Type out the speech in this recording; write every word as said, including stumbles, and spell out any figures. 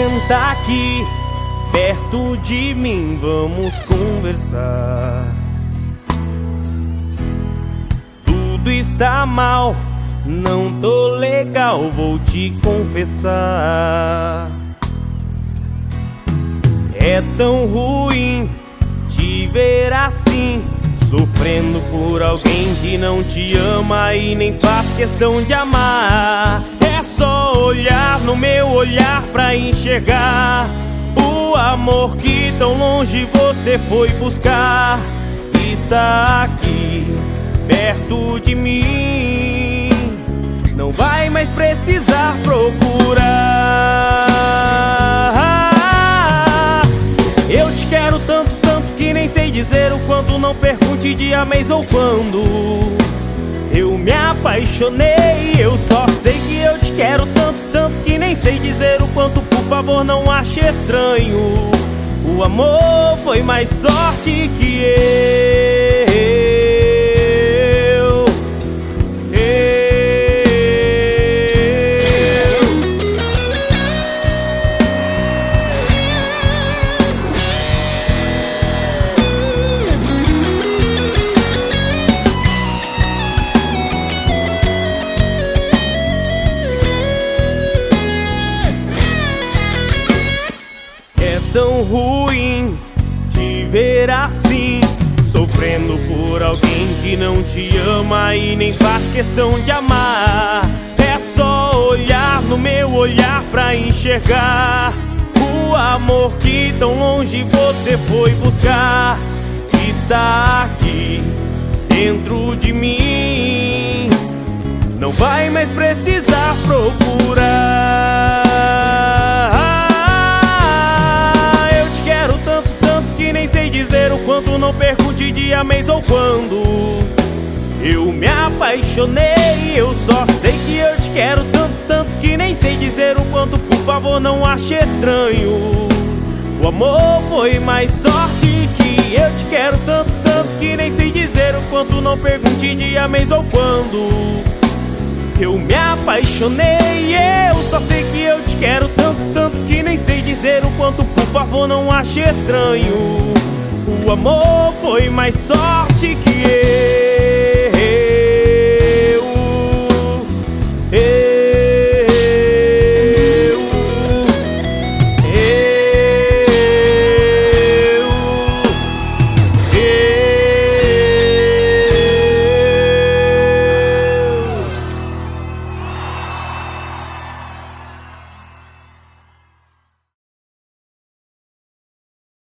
Senta aqui perto de mim, vamos conversar. Tudo está mal, não tô legal, vou te confessar. É tão ruim te ver assim, sofrendo por alguém que não te ama e nem faz questão de amar. É só olhar no meu olhar pra enxergar o amor que tão longe você foi buscar. Está aqui perto de mim, não vai mais precisar procurar. Eu te quero tanto, tanto que nem sei dizer o quanto. Não pergunte dia, mês ou quando eu me apaixonei. Eu só sei que eu te quero tanto, tanto que nem sei dizer o quanto. Por favor, não ache estranho, o amor foi mais sorte que eu. Tão ruim te ver assim, sofrendo por alguém que não te ama e nem faz questão de amar. É só olhar no meu olhar pra enxergar o amor que tão longe você foi buscar. Está aqui dentro de mim, não vai mais precisar procurar. Nem sei dizer o quanto, não pergunte dia, mês ou quando eu me apaixonei. Eu só sei que eu te quero tanto, tanto que nem sei dizer o quanto. Por favor, não ache estranho, o amor foi mais sorte que eu te quero tanto, tanto que nem sei dizer o quanto. Não pergunte dia, mês ou quando eu me apaixonei. Eu só sei que eu te quero tanto, tanto que nem sei dizer o quanto. Por favor, não ache estranho, o amor foi mais sorte que eu.